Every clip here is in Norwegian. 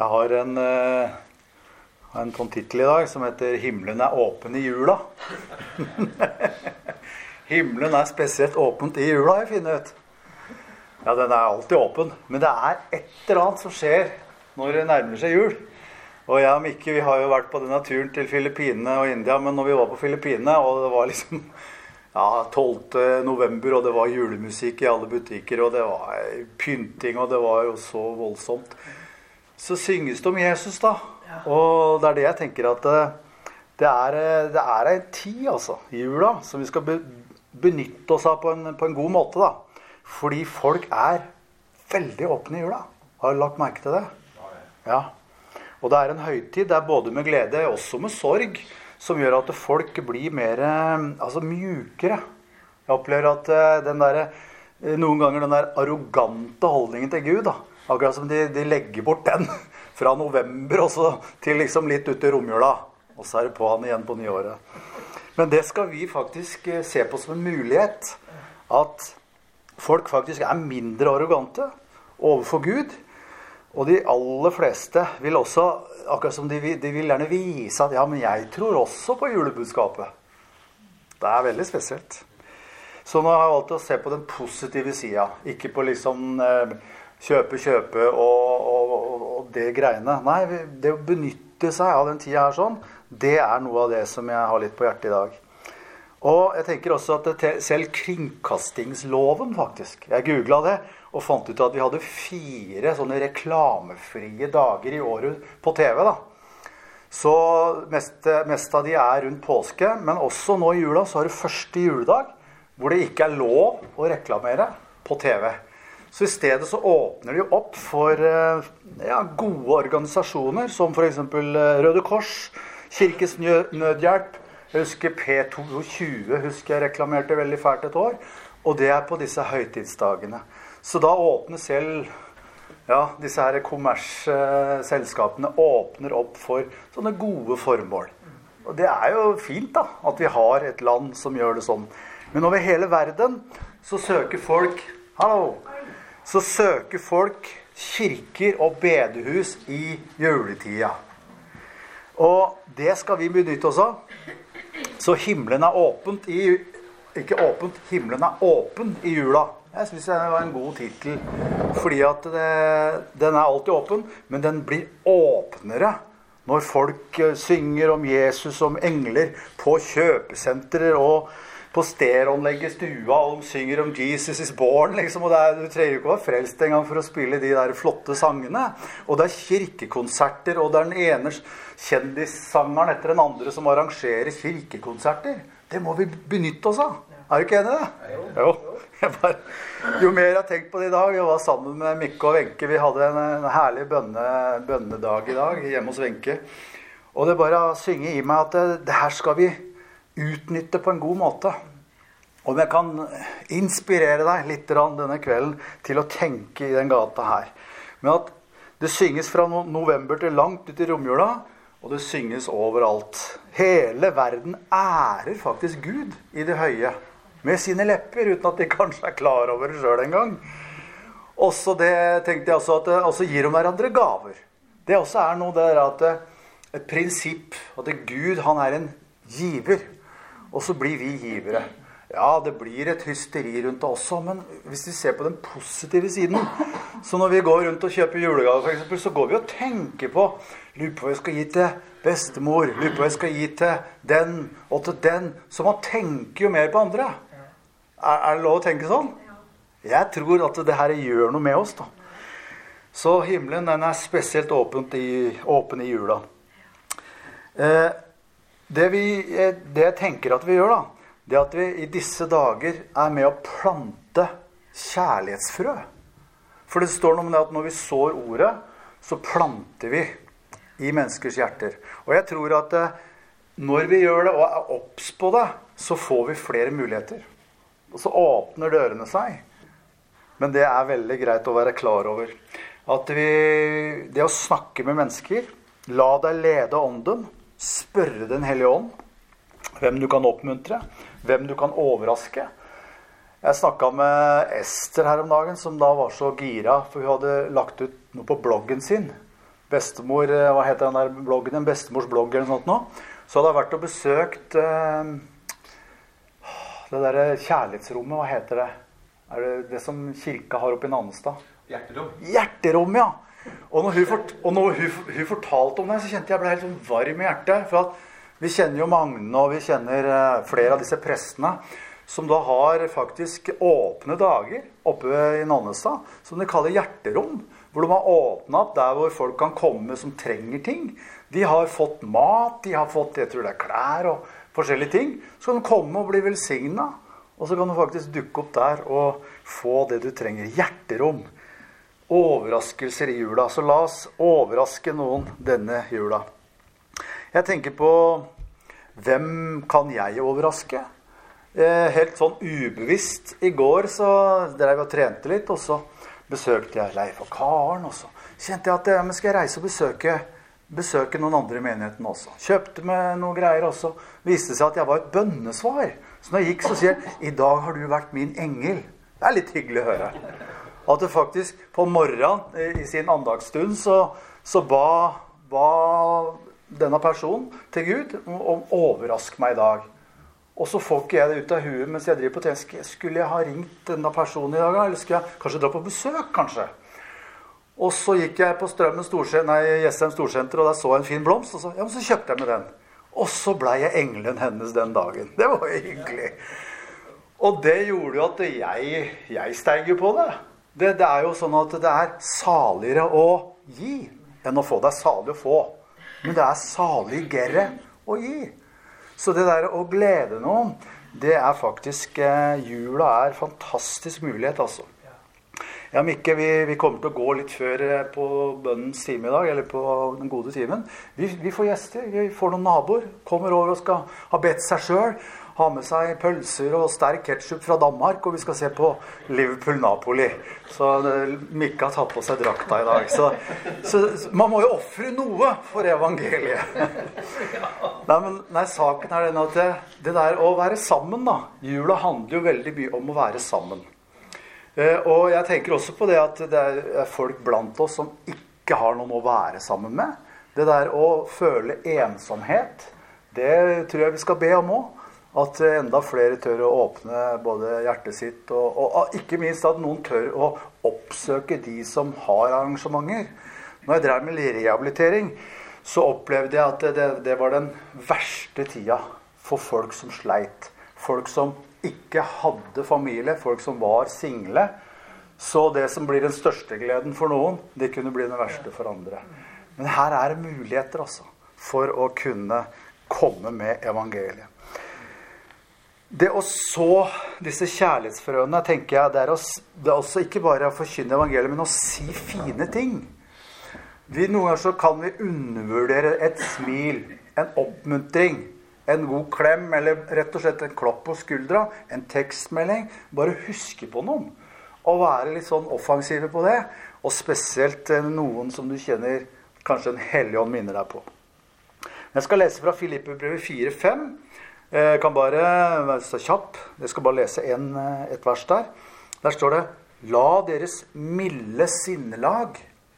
Jeg har en sånn titel i dag som heter «Himmelen er åpen i jula». Himmelen er spesielt åpent i jula, jeg finner ut. Ja, den er alltid åpen, men det er et eller annet som skjer når det nærmer seg jul. Og jeg og Mikke, vi har jo vært på denne turen til Filippinene og India, men når vi var på Filippinene, og det var liksom 12. november, og det var julemusikk i alle butikker, og det var pynting, og det var jo så voldsomt. Så synges det om Jesus da, og det er det jeg tenker at det er en tid, altså, i jula, som vi skal benytte oss av på en god måte da. Fordi folk er veldig åpne i jula. Har du lagt merke til det? Ja. Og det er en høytid, det er både med glede, også med sorg, som gjør at folk blir mer, mjukere. Jeg opplever at noen ganger den der arrogante holdningen til Gud, da, akkurat som de legger bort den fra november og så til liksom litt ut i romjula, og så er det på han igjen på nyåret. Men det skal vi faktisk se på som en mulighet, at folk faktisk er mindre arrogante overfor Gud, og de aller fleste vil også, akkurat som de vil gjerne vise at ja, men jeg tror også på julebudskapet. Det er veldig spesielt. Så nå har jeg valgt å se på den positive siden, ikke på liksom kjøpe og det greiene. Nei, det å benytte seg av den tiden her sånn, det er noe av det som jeg har litt på hjertet i dag. Og jeg tenker også at selv kringkastingsloven faktisk, jeg googlet det, og fant ut at vi hadde 4 sånne reklamefrie dager i året på TV da. Så mest av de er rundt påske, men også nå i jula så har du første juledag, hvor det ikke er lov å reklamere på TV. Så i stedet så åpner de opp for gode organisasjoner, som for eksempel Røde Kors, Kirkens Nødhjelp, jeg husker P22, husker jeg reklamerte veldig fælt et år, og det er på disse høytidsdagene. Så da åpner selv, disse her kommersselskapene åpner opp for sånne gode formål. Og det er jo fint da, at vi har et land som gjør det sånn. Men over hele verden så søker folk, så søker folk kirker og bedehus i juletida. Og det skal vi benytte oss av. Så himmelen er åpent ikke åpent, himmelen er åpen i jula. Jeg synes det var en god titel, fordi at den er alltid åpen, men den blir åpnere når folk synger om Jesus, om engler, på kjøpesentrer og på stereoanlegget i stua, og de synger om Jesus is born, liksom, og du trenger ikke å være frelst en gang for å spille de der flotte sangene. Og det er kirkekonserter, og det er den ene kjendissangeren etter den andre som arrangerer kirkekonserter. Det må vi benytte oss av. Er du ikke enig i det? Jo. Jo mer jeg har tenkt på det i dag, jeg var sammen med Mikke og Wenche, vi hadde en herlig bønnedag i dag, hjemme hos Wenche. Og det bare synger i meg at det her skal vi utnytte på en god måte. Og jeg kan inspirere deg litt denne kvelden til å tenke i den gata her. Men at det synges fra november til langt ut i romjula, og det synges overalt. Hele verden ærer faktisk Gud i det høye, med sine lepper, uten at de kanskje er klar over det selv en gang. Også det tenkte jeg også, at også gir om hverandre gaver. Det også er noe der at et prinsipp, at Gud, han er en giver, og så blir vi givere. Ja, det blir et hysteri rundt det også, men hvis vi ser på den positive siden, så når vi går rundt og kjøper julegaver for eksempel, så går vi og tenker på, lurer på hva jeg skal gi til bestemor, lurer på hva jeg skal gi til den og til den, så man tenker jo mer på andre. Er det lov å tenke sånn? Jeg tror at det her gjør noe med oss da. Så himmelen, den er spesielt åpen i jula. Det jeg tenker at vi gjør da, det at vi i disse dager er med å plante kjærlighetsfrø. For det står noe om det at når vi sår ordet, så planter vi i menneskers hjerter. Og jeg tror at når vi gjør det og er obs på det, så får vi flere muligheter. Og så åpner dørene seg. Men det er veldig greit å være klar over. At det å snakke med mennesker, la deg lede ånden, spørre den hellige ånd, hvem du kan oppmuntre, hvem du kan overraske. Jeg snakket med Esther her om dagen, som da var så gira, for hun hadde lagt ut noe på bloggen sin, bestemor, hva heter den der bloggen, en bestemors blogg eller noe sånt nå, så hadde jeg vært og besøkt det der kjærlighetsrommet, hva heter det? Er det som kirka har oppe i Nannestad? Hjerterom. Hjerterom, ja. Og når hun fortalte om det, så kjente jeg ble helt sånn varm i hjertet. For at vi kjenner jo Magne, og vi kjenner flere av disse prestene, som da har faktisk åpne dager oppe i Nannestad, som de kaller hjerterom. Hvor de har åpnet opp der hvor folk kan komme som trenger ting. De har fått mat, de har fått, jeg tror det er klær og forskjellige ting. Så kan de komme og bli velsignet. Og så kan du faktisk dukke opp der og få det du trenger. Hjerterom. Overraskelser i jula. Så la oss overraske noen denne jula. Jeg tenker på, hvem kan jeg overraske? Helt sånn ubevisst. I går så drev jeg og trente litt, og så besøkte jeg Leif og Karen, og så kjente jeg at jeg skal reise og besøke noen andre i menigheten også. Kjøpte med noen greier også. Viste seg at jeg var et bønnesvar. Så når jeg gikk, så sier jeg, i dag har du vært min engel. Det er litt hyggelig å høre. At det faktisk på morgenen i sin andagsstund så ba denne personen til Gud om overrask meg i dag. Og så får ikke jeg det ut av huet mens jeg driver på tjeneste. Skulle jeg ha ringt denne personen i dag, eller skulle jeg kanskje dra på besøk, kanskje? Og så gikk jeg på Jessheim Storsenter, og der så jeg en fin blomst, og så kjøpte jeg med den. Og så ble jeg engelen hennes den dagen. Det var jo hyggelig. Og det gjorde jo at jeg steg jo på det. Det er jo sånn at det er saligere å gi enn å få. Det er salig å få. Men det er saligere å gi. Så det der å glede noen, det er faktisk, jula er fantastisk mulighet, altså. Ja, Mikke, vi kommer til å gå litt før på bønnens time i dag, eller på den gode timen. Vi får gjester, vi får noen naboer, kommer over og skal ha bedt seg selv, ha med seg pølser og sterk ketchup fra Danmark, og vi skal se på Liverpool-Napoli. Så Mikke har tatt på seg drakta i dag. Så man må jo offre noe for evangeliet. Nei, saken er den at det der å være sammen da, jula handler jo veldig mye om å være sammen. Og jeg tenker også på det at det er folk blant oss som ikke har noen å være sammen med. Det der å føle ensomhet, det tror jeg vi skal be om også. At enda flere tør å åpne både hjertet sitt, og ikke minst at noen tør å oppsøke de som har arrangementer. Når jeg drev med rehabilitering, så opplevde jeg at det var den verste tida for folk som sleit. Folk som ikke hadde familie, folk som var single. Så det som blir den største gleden for noen, det kunne bli den verste for andre. Men her er det muligheter altså, for å kunne komme med evangeliet. Det å så disse kjærlighetsfrøene, tenker jeg, det er også ikke bare å forkynne evangeliet, men å si fine ting. Noen ganger så kan vi undervurdere et smil, en oppmuntring, en god klem, eller rett og slett en klopp på skuldra, en tekstmelding. Bare huske på noen, og være litt sånn offensive på det, og spesielt noen som du kjenner, kanskje en hellig ånd minner deg på. Jeg skal lese fra Filippebrevet 4:5. Jeg kan bare være så kjapp. Jeg skal bare lese et vers der. Der står det, la deres milde sinnelag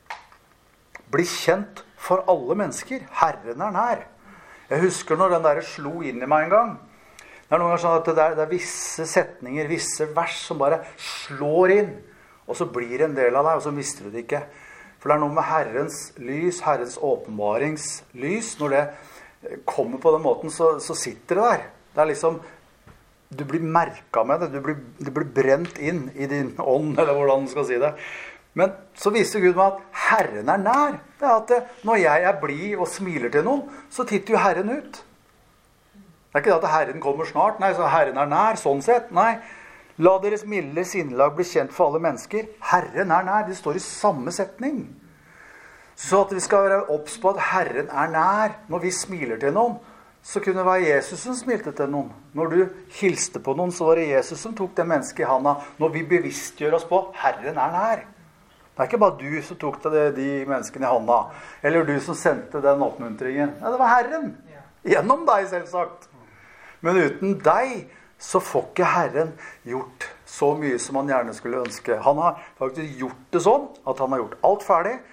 bli kjent for alle mennesker. Herren er nær. Jeg husker når den der slo inn i meg en gang. Det er noen ganger sånn at det er visse setninger, visse vers som bare slår inn. Og så blir det en del av deg, og så mister du det ikke. For det er noe med Herrens lys, Herrens åpenbaringslys. Når det kommer på den måten, så sitter det der. Det er liksom, du blir merket med det, du blir brent inn i din ånd, eller hvordan du skal si det. Men så viser Gud meg at Herren er nær. Det er at når jeg er blid og smiler til noen, så titter jo Herren ut. Det er ikke det at Herren kommer snart, nei, så Herren er nær, sånn sett. Nei, la deres milde sinnelag bli kjent for alle mennesker. Herren er nær, det står i samme setning. Så at vi skal være obs på at Herren er nær. Når vi smiler til noen, så kunne det være Jesus som smilte til noen. Når du hilste på noen, så var det Jesus som tok det mennesket i handa. Når vi bevisstgjør oss på Herren er nær. Det er ikke bare du som tok de menneskene i handa, eller du som sendte den oppmuntringen. Ja, det var Herren. Gjennom deg, selvsagt. Men uten deg, så får ikke Herren gjort så mye som han gjerne skulle ønske. Han har faktisk gjort det sånn, at han har gjort alt ferdig,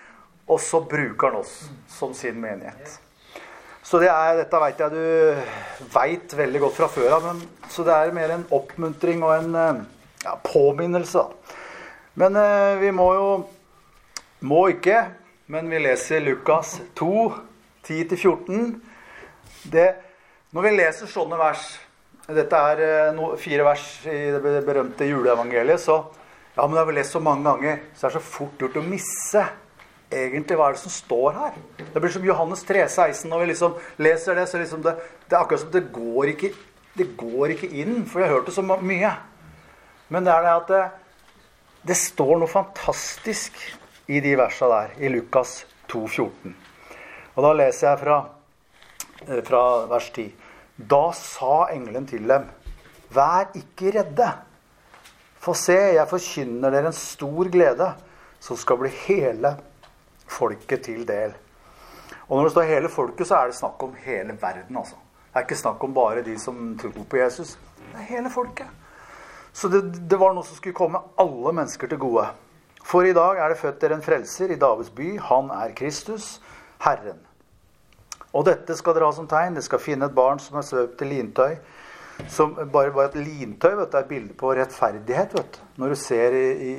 og så bruker han oss som sin menighet. Så dette vet jeg du vet veldig godt fra før av, så det er mer en oppmuntring og en påminnelse. Men vi må ikke, men vi leser Lukas 2, 10-14. Når vi leser sånne vers, dette er 4 vers i det berømte juleevangeliet, så men det har vi lest så mange ganger, så det så fort gjort å misse egentlig hva det som står her. Det blir som Johannes 3,16, når vi liksom leser det, så liksom det er akkurat som det går ikke inn, for jeg har hørt det så mye. Men det det at det står noe fantastisk i de versene der, i Lukas 2,14. Og da leser jeg fra vers 10. Da sa engelen til dem, vær ikke redde. For se, jeg forkynner dere en stor glede, som skal bli hele folket til del. Og når det står hele folket, så det snakk om hele verden, altså. Det ikke snakk om bare de som tror på Jesus. Det hele folket. Så det var noe som skulle komme alle mennesker til gode. For i dag det født dere en frelser i Davids by. Han Kristus, Herren. Og dette skal dere ha som tegn. Dere skal finne et barn som svøpt i lintøy. Som bare et lintøy, vet du, et bilde på rettferdighet, vet du. Når du ser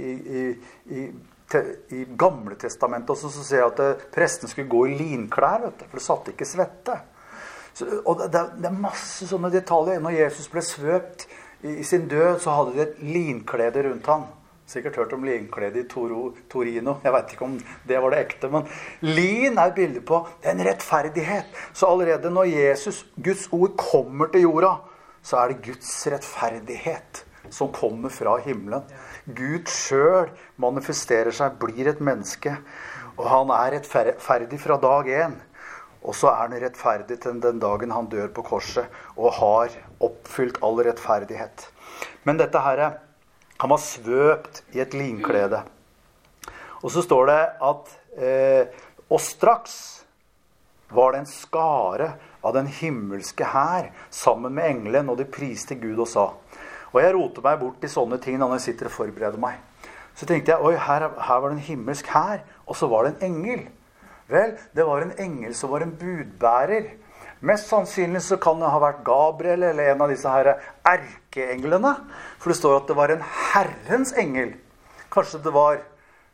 i Gamle Testamentet også, så ser jeg at presten skulle gå i linklær, vet du, for det satt ikke svette. Og det masse sånne detaljer. Når Jesus ble svøpt i sin død, så hadde de et linklede rundt han. Sikkert hørt om linklede i Torino. Jeg vet ikke om det var det ekte, men lin et bilde på en rettferdighet. Så allerede når Jesus, Guds ord, kommer til jorda, så det Guds rettferdighet som kommer fra himmelen. Gud selv manifesterer seg, blir et menneske, og han rettferdig fra dag 1. Og så han rettferdig til den dagen han dør på korset, og har oppfylt all rettferdighet. Men dette her, han var svøpt i et linklede. Og så står det at og straks var det en skare av den himmelske hær sammen med engelen, og de priste Gud og sa. Og jeg roter meg bort i sånne ting når jeg sitter og forbereder meg. Så tenkte jeg, oi, her var det en himmelsk hær, og så var det en engel. Vel, det var en engel som var en budbærer. Mest sannsynlig så kan det ha vært Gabriel eller en av disse her erkeenglene. For det står at det var en Herrens engel. Kanskje det var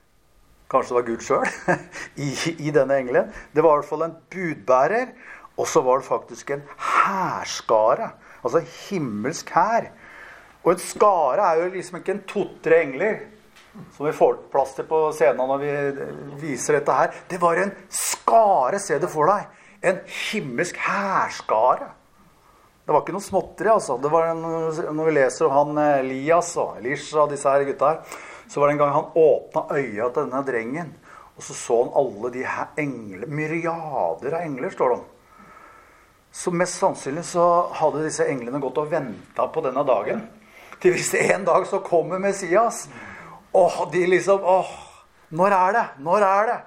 Gud selv i denne engelen. Det var i hvert fall en budbærer, og så var det faktisk en hærskare. Altså himmelsk hær. Og en skare jo liksom ikke en 2-3 engler, som vi får plass til på scenen når vi viser dette her. Det var en skare, se det for deg. En himmelsk hærskare. Det var ikke noe småtteri, altså. Det var når vi leser om han Elias og Elisha og disse her gutta her, så var det en gang han åpnet øya til denne drengen, og så han alle de her engler, myriader av engler, står det om. Så mest sannsynlig så hadde disse englene gått og ventet på denne dagen. Til hvis en dag så kommer Messias, de liksom, når det? Når det?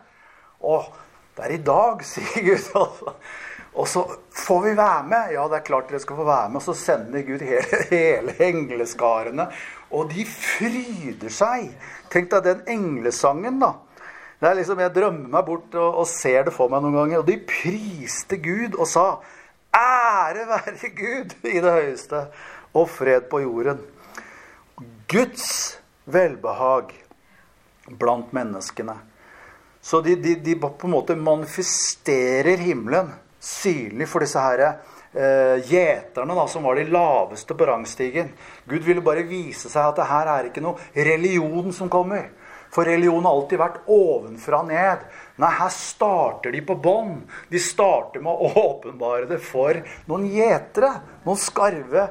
Det i dag, sier Gud. Og så får vi være med. Ja, det klart dere skal få være med. Og så sender Gud hele engleskarene. Og de fryder seg. Tenk deg den englesangen da. Det liksom, jeg drømmer meg bort og ser det for meg noen ganger. Og de priste Gud og sa, ære være Gud i det høyeste, og fred på jorden. Guds velbehag blant menneskene. Så de på en måte manifesterer himmelen synlig for disse her gjeterne da, som var de laveste på rangstigen. Gud ville bare vise seg at det her ikke noe religion som kommer. For religion har alltid vært ovenfra ned. Nei, her starter de på bånd. De starter med å åpenbare det for noen gjetere, noen skarve,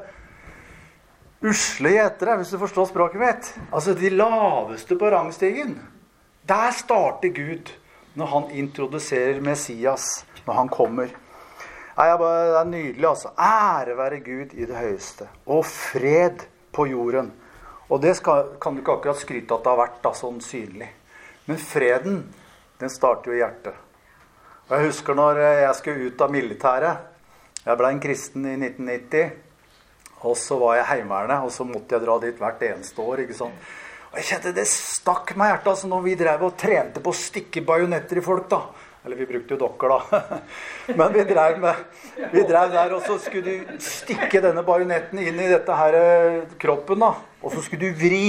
usle gjetere, hvis du forstår språket mitt. Altså de laveste på rangstigen. Der starter Gud når han introduserer Messias, når han kommer. Det nydelig, altså. Ære være Gud i det høyeste, og fred på jorden. Og det kan du ikke akkurat skryte at det har vært da, sånn synlig. Men freden, den starter jo i hjertet. Og jeg husker når jeg skulle ut av militæret. Jeg ble en kristen i 1990. Og så var jeg heimeværende, og så måtte jeg dra dit hvert eneste år, ikke sant? Og jeg kjente det stakk meg i hjertet, altså når vi drev og trente på å stikke bajonetter i folk da. Eller vi brukte jo dokker da. Men vi drev der, og så skulle du stikke denne bajonetten inn i dette her kroppen da. Og så skulle du vri.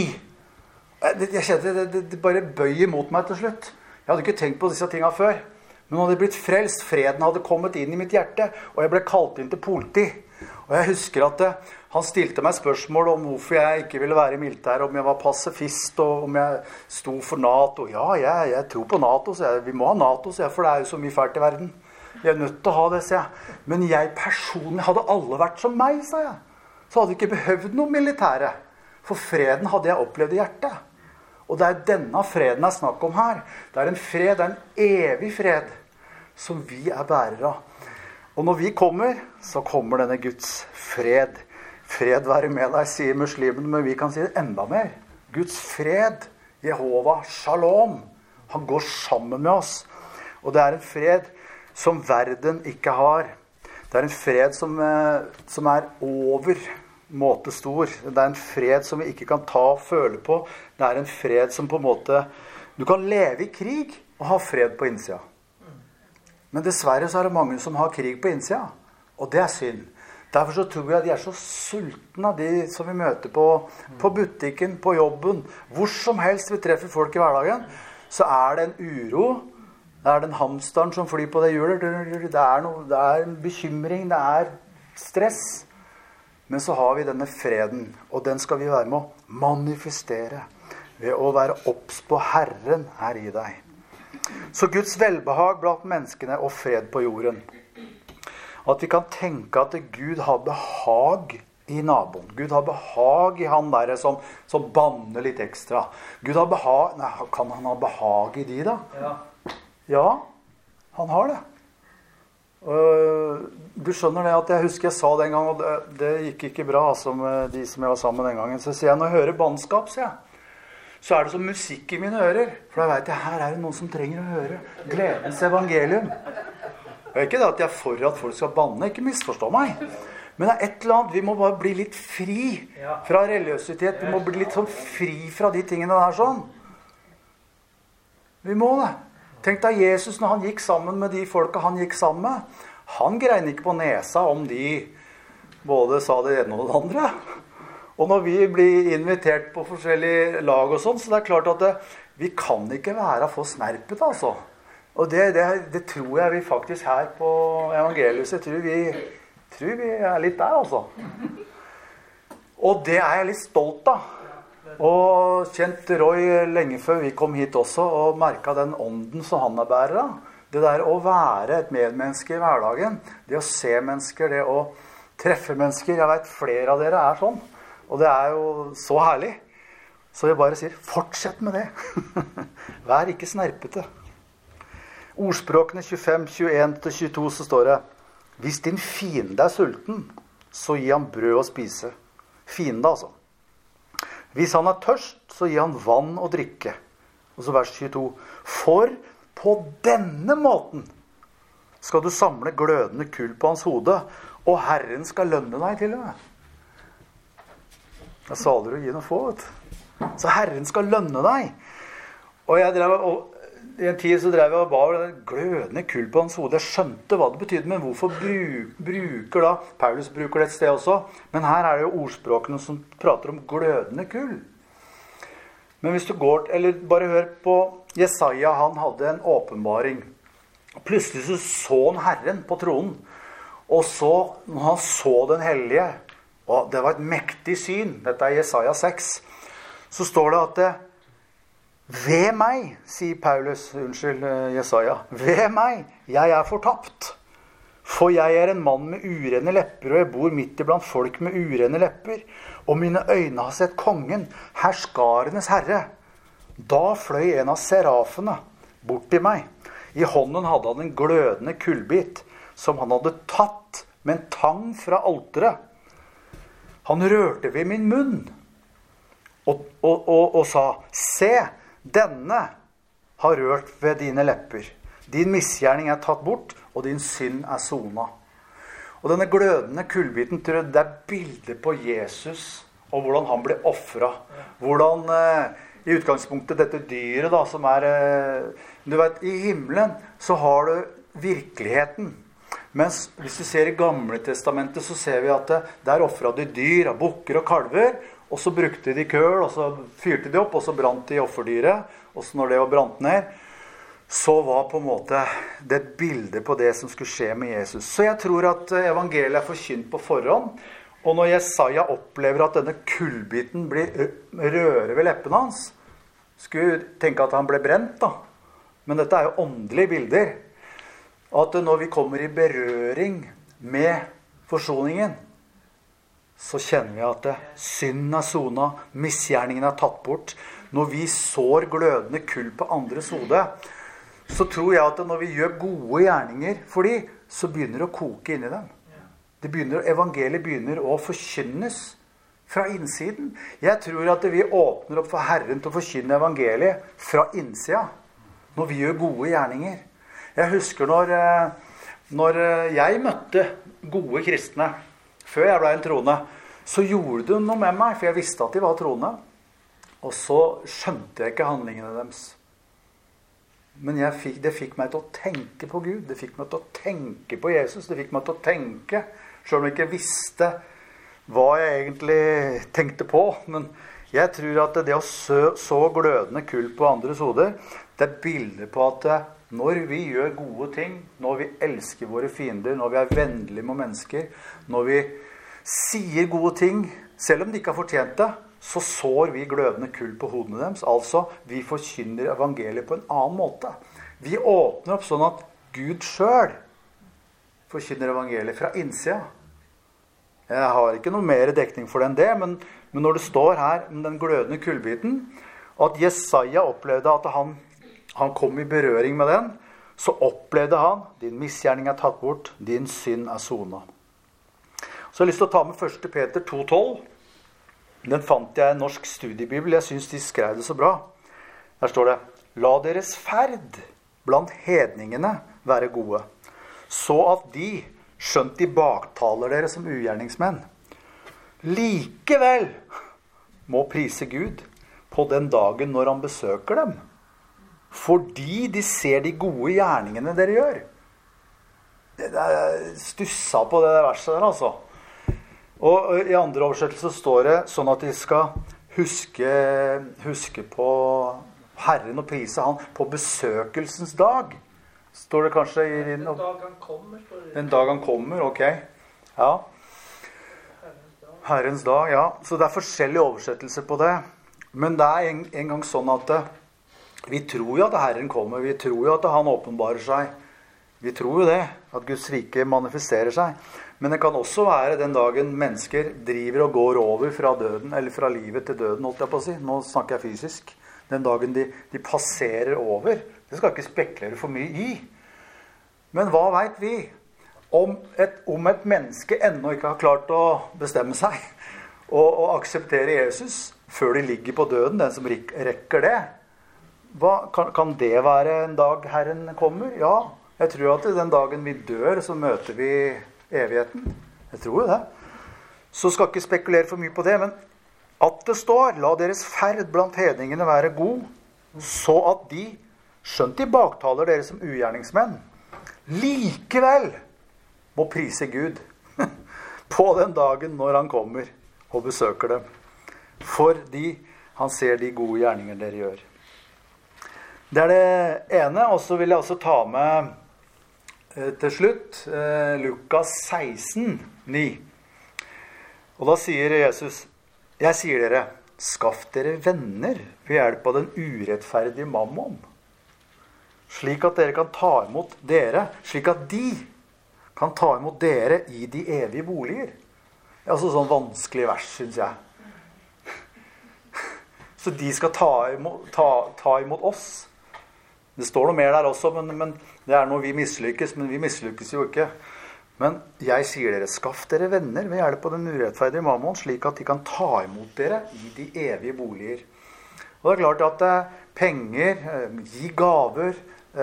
Jeg kjente det bare bøy imot meg til slutt. Jeg hadde ikke tenkt på disse tingene før. Men nå hadde jeg blitt frelst. Freden hadde kommet inn i mitt hjerte, og jeg ble kalt inn til politi. Og jeg husker at han stilte meg spørsmål om hvorfor jeg ikke ville være i militæret, om jeg var pasifist, og om jeg sto for NATO. Ja, jeg tror på NATO, så vi må ha NATO, så for det er jo så mye fælt i verden. Jeg er nødt til å ha det, sa jeg. Men jeg personlig hadde alle vært som meg, sa jeg. Så hadde jeg ikke behøvd noe militære. For freden hadde jeg opplevd i hjertet. Og det er denne freden jeg snakker om her. Det er en fred, det er en evig fred, som vi er bærere av. Og når vi kommer, så kommer denne Guds fred. Fred være med deg, sier muslimene, men vi kan si det enda mer. Guds fred, Jehova, shalom. Han går sammen med oss. Og det er en fred som verden ikke har. Det er en fred som er over måte stor. Det er en fred som vi ikke kan ta og føle på. Det er en fred som på en måte... Du kan leve i krig og ha fred på innsida. Men dessverre så er det mange som har krig på innsida. Og det er synd. Derfor så tror jeg at de er så sultne, de som vi møter på butikken, på jobben. Hvor som helst vi treffer folk i hverdagen, så er det en uro. Det er den hamsteren som flyr på det hjulet. Det er en bekymring, det er stress. Men så har vi denne freden, og den skal vi være med å manifestere ved å være obs på Herren her i deg. Så Guds velbehag blant menneskene og fred på jorden. At vi kan tenke at Gud har behag i naboen. Gud har behag i han der som banner litt ekstra. Gud har behag... Nei, kan han ha behag i de da? Ja, han har det. Du skjønner det at jeg husker jeg sa det en gang, og det gikk ikke bra altså, med de som jeg var sammen den gangen. Så sier jeg, når jeg hører bannskap, sier jeg, så er det som musikk i mine ører. For da vet jeg, her er det noen som trenger å høre gledens evangelium. Det er ikke det at jeg er for at folk skal banne, ikke misforstå meg. Men det er et eller annet, vi må bare bli litt fri fra religiøsitet. Vi må bli litt sånn fri fra de tingene der sånn. Vi må det. Tenk deg Jesus når han gikk sammen med de folka han gikk sammen med. Han grein ikke på nesa om de både sa det ene og det andre. Og når vi blir invitert på forskjellige lag og sånn, så det er klart at vi kan ikke være for snerpet, altså. Og det tror jeg vi faktisk her på evangeliet, tror vi er litt der, altså. Og det er jeg litt stolt av. Og kjent Roy lenge før vi kom hit også, og merket den ånden som han er bærer av. Det der å være et medmenneske i hverdagen, det å se mennesker, det å treffe mennesker, jeg vet flere av dere er sånn. Og det er jo så herlig. Så jeg bare sier, fortsett med det. Vær ikke snerpete. Ordspråkene 25, 21-22 så står det, hvis din fiende er sulten, så gi han brød å spise. Fiende altså. Hvis han er tørst, så gi han vann å drikke. Og så vers 22. For på denne måten skal du samle glødende kull på hans hode, og Herren skal lønne deg til det. Det er saler å gi noe få, vet du. Så Herren skal lønne deg. Og i en tid så drev jeg og bare glødende kull på hans hode. Jeg skjønte hva det betydde, men hvorfor bruker da, Paulus bruker det et sted også, men her er det jo ordspråkene som prater om glødende kull. Men hvis du går, eller bare hør på Jesaja, han hadde en åpenbaring. Plutselig så han Herren på tronen, og så, når han så den hellige, og det var et mektig syn, dette er Jesaja 6, så står det at ved meg, sier Jesaja, ved meg, jeg er fortapt. For jeg er en mann med urene lepper, og jeg bor midt iblant folk med urene lepper, og mine øyne har sett kongen, herskarenes herre. Da fløy en av serafene bort til meg. I hånden hadde han en glødende kullbit, som han hadde tatt med en tang fra alteret. Han rørte ved min munn, og sa, se, denne har rørt ved dine lepper. Din misgjerning er tatt bort, og din synd er sona. Og denne glødende kullbiten, det er bildet på Jesus, og hvordan han ble offret. Hvordan i utgangspunktet dette dyret da, som du vet, i himmelen så har du virkeligheten. Mens hvis du ser i Gamle Testamentet, så ser vi at der offret de dyr, bukker og kalver, og så brukte de køl, og så fyrte de opp, og så brant de offerdyret, og så når det var brant ned, så var på en måte det et bilde på det som skulle skje med Jesus. Så jeg tror at evangeliet forkynt på forhånd, og når Jesaja opplever at denne kullbiten rører ved leppen hans, skulle tenke at han ble brent da. Men dette jo åndelige bilder. At når vi kommer i berøring med forsoningen, så kjenner vi at synden sona, misgjerningen tatt bort. Når vi sår glødende kull på andres hode, så tror jeg at når vi gjør gode gjerninger for de, så begynner det å koke inn i dem. Evangeliet begynner å forkynnes fra innsiden. Jeg tror at vi åpner opp for Herren til å forkynne evangeliet fra innsida, når vi gjør gode gjerninger. Jeg husker når jeg møtte gode kristne, før jeg ble en troende, så gjorde det noe med meg, for jeg visste at de var troende. Og så skjønte jeg ikke handlingene deres. Men det fikk meg til å tenke på Gud. Det fikk meg til å tenke på Jesus. Det fikk meg til å tenke, selv om jeg ikke visste hva jeg egentlig tenkte på. Men jeg tror at det å så glødende kull på andres hoder, det bilder på at når vi gjør gode ting, når vi elsker våre fiender, når vi vennlige med mennesker, når vi sier gode ting, selv om de ikke har fortjent det, så sår vi glødende kull på hodene deres. Altså, vi forkynner evangeliet på en annen måte. Vi åpner opp sånn at Gud selv forkynner evangeliet fra innsida. Jeg har ikke noe mer dekning for det enn det, men når det står her med den glødende kullbiten, at Jesaja opplevde at han kom i berøring med den, så opplevde han, din misgjerning tatt bort, din synd sona. Så jeg har lyst til å ta med 1. Peter 2,12. Den fant jeg i en norsk studiebibel. Jeg synes de skrev det så bra. Der står det: La deres ferd blant hedningene være gode, så at de, skjønt de baktaler dere som ugjerningsmenn, likevel må prise Gud på den dagen når han besøker dem, fordi de ser de gode gjerningene dere gjør. Jeg stussa på det verset der, altså. Og i andre oversettelser står det sånn at de skal huske på Herren og prise han på besøkelsens dag. Står det kanskje i din... Den dag han kommer. Den dag han kommer, ok. Ja. Herrens dag, ja. Så det forskjellige oversettelser på det. Men det en gang sånn at vi tror jo at Herren kommer. Vi tror jo at han åpenbarer seg. Vi tror jo det, at Guds rike manifesterer seg. Men det kan også være den dagen mennesker driver og går over fra døden, eller fra livet til døden, holdt jeg på å si. Nå snakker jeg fysisk. Den dagen de passerer over. Det skal ikke spekulere for mye i. Men hva vet vi? Om et menneske ennå ikke har klart å bestemme seg og akseptere Jesus før de ligger på døden, den som rekker det. Kan det være en dag Herren kommer? Ja, jeg tror at den dagen vi dør, så møter vi evigheten. Jeg tror jo det. Så skal ikke spekulere for mye på det, men at det står: La deres ferd blant hedningene være god, så at de, skjønt de baktaler dere som ugjerningsmenn, likevel må prise Gud på den dagen når han kommer og besøker dem. Fordi han ser de gode gjerninger dere gjør. Det det ene, og så vil jeg også ta med til slutt Lukas 16, 9. Og da sier Jesus: Jeg sier dere, skaff dere venner ved hjelp av den urettferdige mammon, slik at dere kan ta imot dere, slik at de kan ta imot dere i de evige boliger. Det er altså sånn vanskelig vers, synes jeg. Så de skal ta imot oss. Det står noe mer der også, men det er noe vi mislykkes, men vi mislykkes jo ikke. Men jeg sier dere, skaff dere venner ved hjelp av den urettferdige mammon, slik at de kan ta imot dere i de evige boliger. Og det er klart at penger, gi gaver,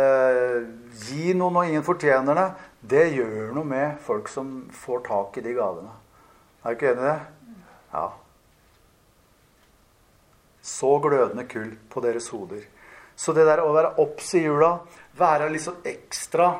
gi noe når ingen fortjener det, det gjør noe med folk som får tak i de gavene. Er du ikke enig i det? Ja. så glødende kull på deres hoder. Så det der å være opps i jula, være liksom ekstra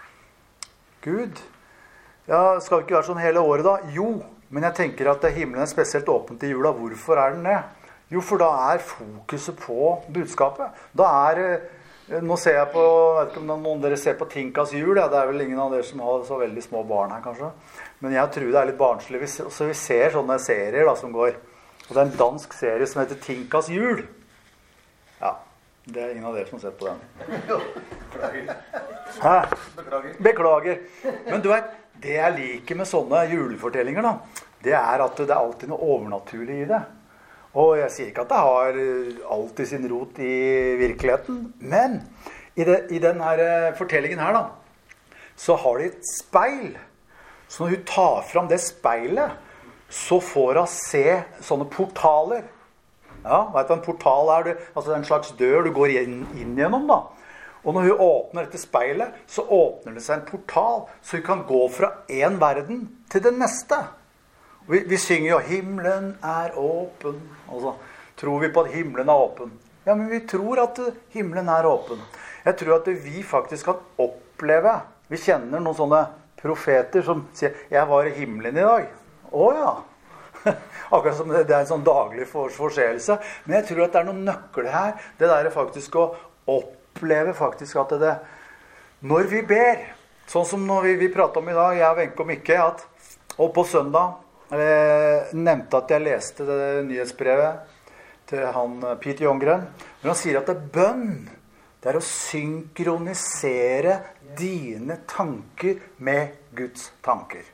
Gud, ja, skal det ikke være sånn hele året da? Jo, men jeg tenker at himmelen spesielt åpent i jula. Hvorfor den det? Jo, for da fokuset på budskapet. Da nå ser jeg på, jeg vet ikke om noen av dere ser på Tinkas jul, ja, det vel ingen av dere som har så veldig små barn her kanskje. Men jeg tror det litt barnslig, så vi ser sånne serier da, som går. Og det en dansk serie som heter Tinkas jul. Ja, det ingen av dere som har sett på den. Beklager. Beklager. Men du vet, det jeg liker med sånne julefortellinger da, det at det alltid noe overnaturlig i det. Og jeg sier ikke at det har alltid sin rot i virkeligheten, men i den her fortellingen her da, så har de et speil. Så når hun tar fram det speilet, så får hun se sånne portaler. Ja, vet du hva en portal er? Altså det en slags dør du går inn gjennom da. Og når hun åpner dette speilet, så åpner det seg en portal, så hun kan gå fra en verden til den neste. Vi synger jo, himmelen åpen. Altså, tror vi på at himmelen åpen? Ja, men vi tror at himmelen åpen. Jeg tror at vi faktisk kan oppleve, vi kjenner noen sånne profeter som sier, jeg var i himmelen i dag. Åja! Akkurat som det en sånn daglig forseelse. Men jeg tror at det noen nøkler her. Det faktisk å oppleve faktisk at det når vi ber, sånn som når vi prater om i dag, jeg og Wenche og Mikke, og på søndag nevnte at jeg leste det nyhetsbrevet til han Peter Jongren, men han sier at det bønn, det å synkronisere dine tanker med Guds tanker.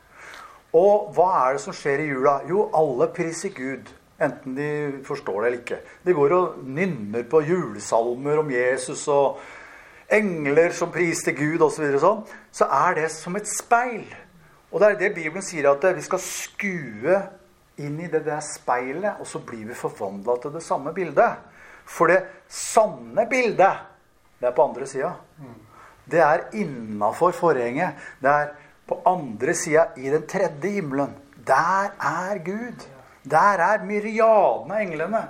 Og hva det som skjer i jula? Jo, alle priser Gud, enten de forstår det eller ikke. De går og nynner på julesalmer om Jesus og engler som priser Gud og så videre sånn. Så det som et speil. Og det det Bibelen sier, at vi skal skue inn i det der speilet, og så blir vi forvandlet til det samme bildet. For det sanne bildet, det på andre siden. Det innenfor forhenget. Det på andre siden i den tredje himmelen. Der Gud. Der myriaden av englene.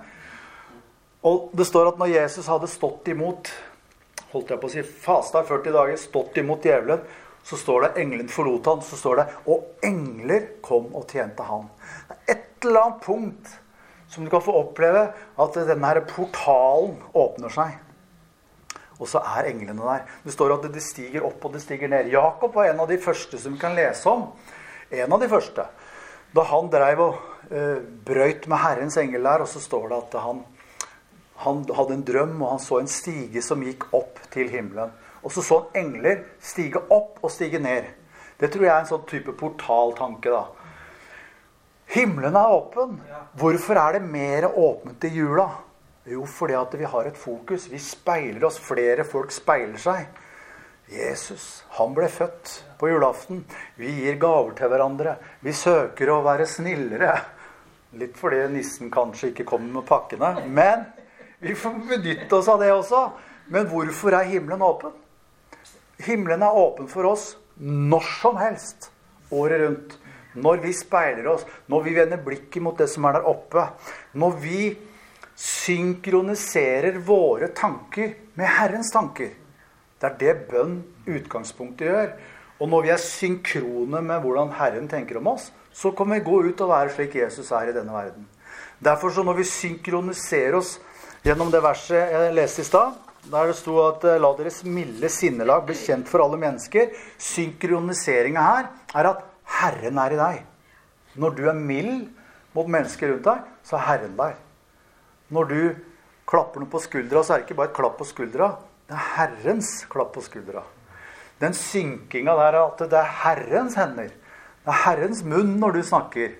Og det står at når Jesus hadde stått imot, holdt jeg på å si, fastet 40 dager, stått imot djevelen, så står det, englen forlot han, så står det, og engler kom og tjente han. Det et eller annet punkt som du kan få oppleve, at denne her portalen åpner seg. Og så englene der. Det står at de stiger opp og de stiger ned. Jakob var en av de første som vi kan lese om. En av de første. Da han drev og brøyt med Herrens engel der, og så står det at han hadde en drøm, og han så en stige som gikk opp til himmelen. Og så han engler stige opp og stige ned. Det tror jeg en sånn type portaltanke da. Himmelen åpen. Hvorfor det mer åpent i jula? Jo, fordi at vi har et fokus. Vi speiler oss. Flere folk speiler seg. Jesus, han ble født på julaften. Vi gir gaver til hverandre. Vi søker å være snillere. Litt fordi nissen kanskje ikke kommer med pakkene. Men vi får benytte oss av det også. Men hvorfor himmelen åpen? Himmelen åpen for oss når som helst. Året rundt. Når vi speiler oss. Når vi vender blikket mot det som der oppe. Når vi synkroniserer våre tanker med Herrens tanker. Det det bønn utgangspunktet gjør. Og når vi synkrone med hvordan Herren tenker om oss, så kan vi gå ut og være slik Jesus i denne verden. Derfor så når vi synkroniserer oss gjennom det verset jeg leste i stad, der det stod at la deres milde sinnelag bli kjent for alle mennesker. Synkroniseringen her at Herren i deg. Når du mild mot mennesker rundt deg, så Herren der. Når du klapper noe på skuldra, så det ikke bare et klapp på skuldra. Det Herrens klapp på skuldra. Den synkinga der at det Herrens hender. Det Herrens munn når du snakker.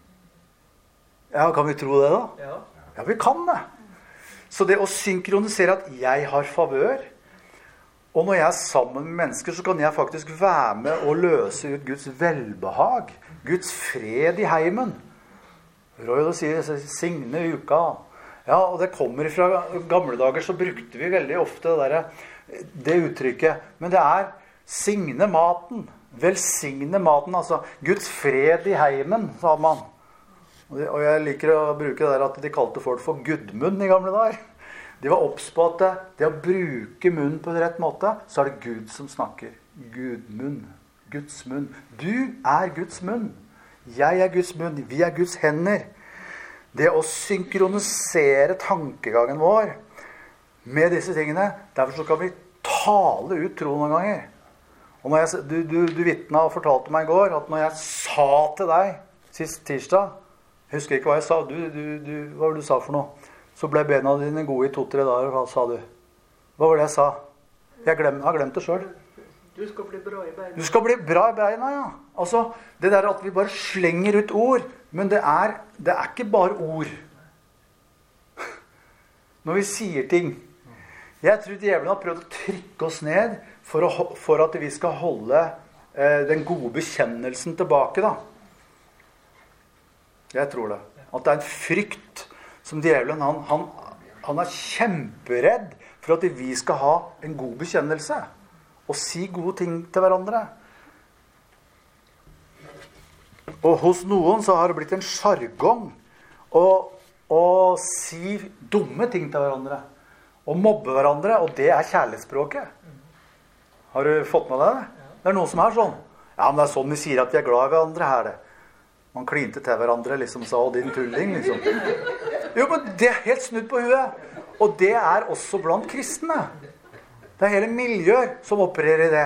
Ja, kan vi tro det da? Ja, vi kan det. Så det å synkronisere at jeg har favør, og når jeg sammen med mennesker, så kan jeg faktisk være med og løse ut Guds velbehag, Guds fred i heimen. Roy, du sier, signe uka. Ja, og det kommer fra gamle dager, så brukte vi veldig ofte det uttrykket. Men det signe maten, velsigne maten, altså Guds fred i heimen, sa man. Og jeg liker å bruke det der at de kalte folk for Gudmunn i gamle dager. De var obs på at det å bruke munnen på en rett måte, så er det Gud som snakker. Gudmunn. Guds munn. Du er Guds munn. Jeg er Guds munn. Vi er Guds hender. Det å synkronisere tankegangen vår med disse tingene, derfor så kan vi tale ut tro noen ganger. Og når du vittnet og fortalte meg i går at når jeg sa til deg sist tirsdag, jeg husker ikke hva jeg sa, hva var det du sa for noe? Så ble bena dine gode i 2-3 dager, hva sa du? Hva var det jeg sa? Jeg har glemt det selv. Du skal bli bra i beina. Du skal bli bra i beina, ja. Altså, det der at vi bare slenger ut ord, men det er ikke bare ord. Når vi sier ting. Jeg tror djevelen har prøvd å trykke oss ned for at vi skal holde den gode bekjennelsen tilbake, da. Jeg tror det. At det er en frykt som djevelen, han er kjemperedd for at vi skal ha en god bekjennelse og si gode ting til hverandre. Og hos noen så har det blitt en sjargong å si dumme ting til hverandre og mobbe hverandre, og det er kjærlighetsspråket. Har du fått med deg det? Det er noen som er sånn. Ja, men det er sånn vi sier at vi er glad i hverandre her, det. Man klinte til hverandre, liksom sa, og din tulling, liksom. Jo, men det er helt snudd på huet. Og det er også blant kristne. Det er hele miljøer som opererer i det.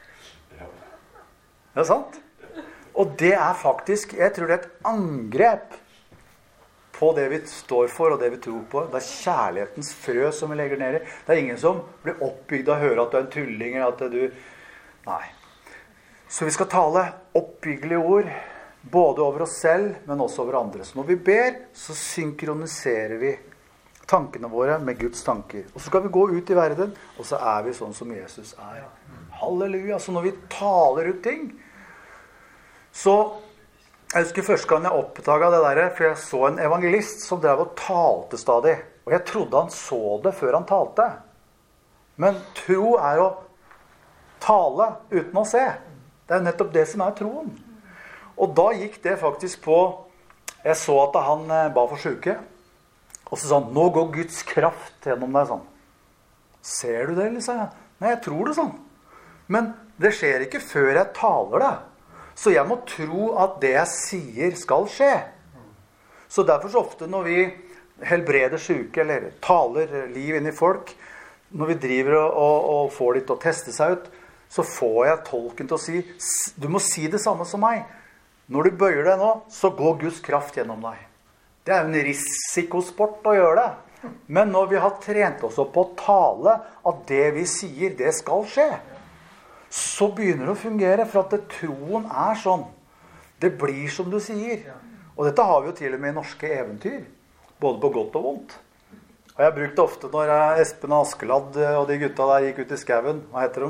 Det er sant? Og det er faktisk, jeg tror det er et angrep på det vi står for og det vi tror på. Det er kjærlighetens frø som vi legger ned i. Det er ingen som blir oppbygd av å høre at du er en tulling, eller at du... Nei. Så vi skal tale oppbyggelige ord, både over oss selv, men også over andre. Så når vi ber, så synkroniserer vi tankene våre med Guds tanker. Og så skal vi gå ut i verden, og så er vi sånn som Jesus er. Halleluja! Så når vi taler ut ting, så jeg husker første gang jeg oppdaget det der, for jeg så en evangelist som drev og talte stadig. Og jeg trodde han så det før han talte. Men tro er å tale uten å se. Det er nettopp det som er troen. Og da gikk det faktisk på, jeg så at han ba for syke, og så sa han, nå går Guds kraft gjennom deg, sånn. Ser du det, liksom? Nei, jeg tror det sånn. Men det skjer ikke før jeg taler det. Så jeg må tro at det jeg sier skal skje. Så derfor så ofte når vi helbreder syke, eller taler liv inn i folk, når vi driver og får de til å teste seg ut, så får jeg tolken til å si, du må si det samme som meg. Når du bøyer deg nå, så går Guds kraft gjennom deg. Det er jo en risikosport å gjøre det. Men når vi har trent oss opp på å tale at det vi sier, det skal skje, så begynner det å fungere, for at troen er sånn. Det blir som du sier. Og dette har vi jo til og med i norske eventyr, både på godt og vondt. Og jeg brukte ofte når Espen og Askeladd og de gutta der gikk ut i skauen. Hva heter de?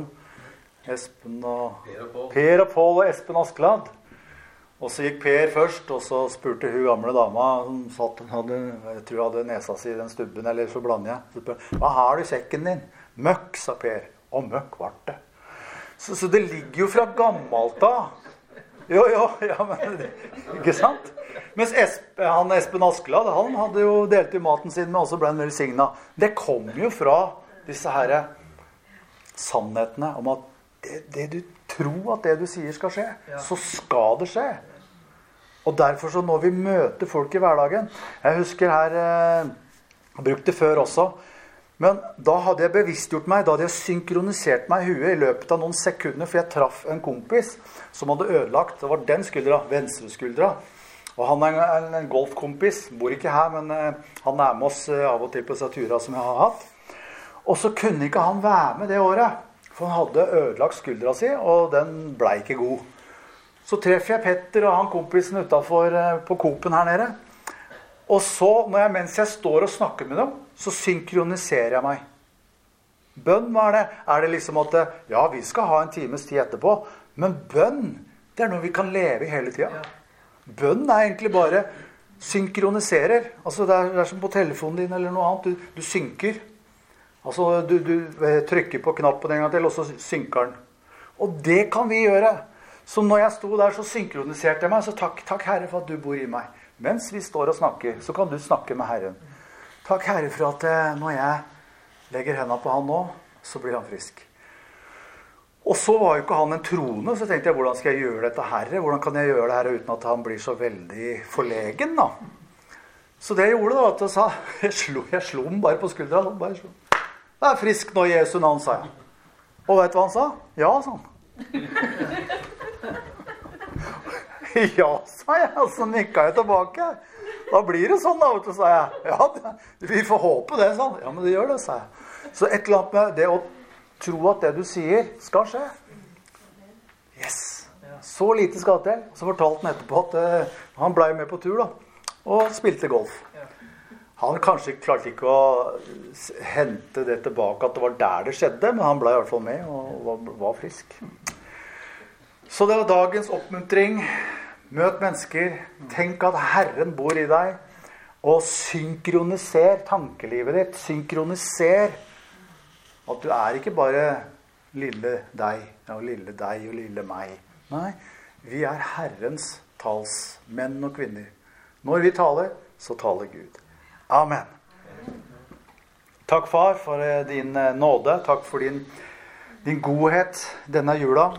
Espen og... Per og Pål og Espen Askeladd. Og så gikk Per først, og så spurte hun gamle dama, som satt, jeg tror hadde nesa si i den stubben, eller så blander jeg. Så spurte, hva har du i sekken din? Møkk, sa Per. Og møkk var det. Så det ligger jo fra gammelt da. Jo, ja, men ikke sant? Mens Espen Askeladd, han hadde jo delt i maten sin, men også ble han velsignet. Det kom jo fra disse her sannhetene om at det du tror at det du sier skal skje, så skal det skje. Og derfor så når vi møter folk i hverdagen, jeg husker her, jeg brukte det før også, men da hadde jeg bevisstgjort meg, da hadde jeg synkronisert meg i huet i løpet av noen sekunder, for jeg traff en kompis som hadde ødelagt, det var den skuldra, venstre skuldra, og han er en golfkompis, bor ikke her, men han er med oss av og til på Satura som jeg har hatt, og så kunne ikke han være med det året, for han hadde ødelagt skuldra si, og den ble ikke god. Så treffer jeg Petter og han kompisen utenfor på Coop-en her nede. Og så, mens jeg står og snakker med dem, så synkroniserer jeg meg. Bønn, hva er det? Er det liksom at, ja, vi skal ha en times tid etterpå, men bønn, det er noe vi kan leve i hele tiden. Bønn er egentlig bare synkroniserer. Altså det er som på telefonen din eller noe annet, du synker. Altså, du trykker på knappen en gang til, og så synker den. Og det kan vi gjøre. Så når jeg sto der, så synkroniserte jeg meg, så takk Herre for at du bor i meg. Mens vi står og snakker, så kan du snakke med Herren. Takk, Herre, for at når jeg legger hendene på han nå, så blir han frisk. Og så var jo ikke han en troende, så tenkte jeg, hvordan skal jeg gjøre dette, Herre? Hvordan kan jeg gjøre det her uten at han blir så veldig forlegen, da? Så det jeg gjorde da, at jeg sa, jeg slo ham bare på skuldra. Bare slo. Jeg er frisk nå i Jesu navn, sa jeg. Og vet du hva han sa? Ja, sa han. Ja, sa jeg, og så nikket jeg tilbake. Da blir det sånn da, vet du, sa jeg. Ja, vi får håpe det, sa han. Ja, men det gjør det, sa jeg. Så et eller annet med det å tro at det du sier skal skje. Yes. Så lite skal til. Så fortalte han etterpå at han ble med på tur da, og spilte golf. Han kanskje klarte ikke å hente det tilbake at det var der det skjedde, men han ble i hvert fall med og var frisk. Så det var dagens oppmuntring. Møt mennesker. Tenk at Herren bor i deg. Og synkroniser tankelivet ditt. Synkroniser at du er ikke bare lille deg og lille deg og lille meg. Nei, vi er Herrens talsmenn og kvinner. Når vi taler, så taler Gud. Amen. Takk, far, for din nåde. Takk for din godhet denne jula.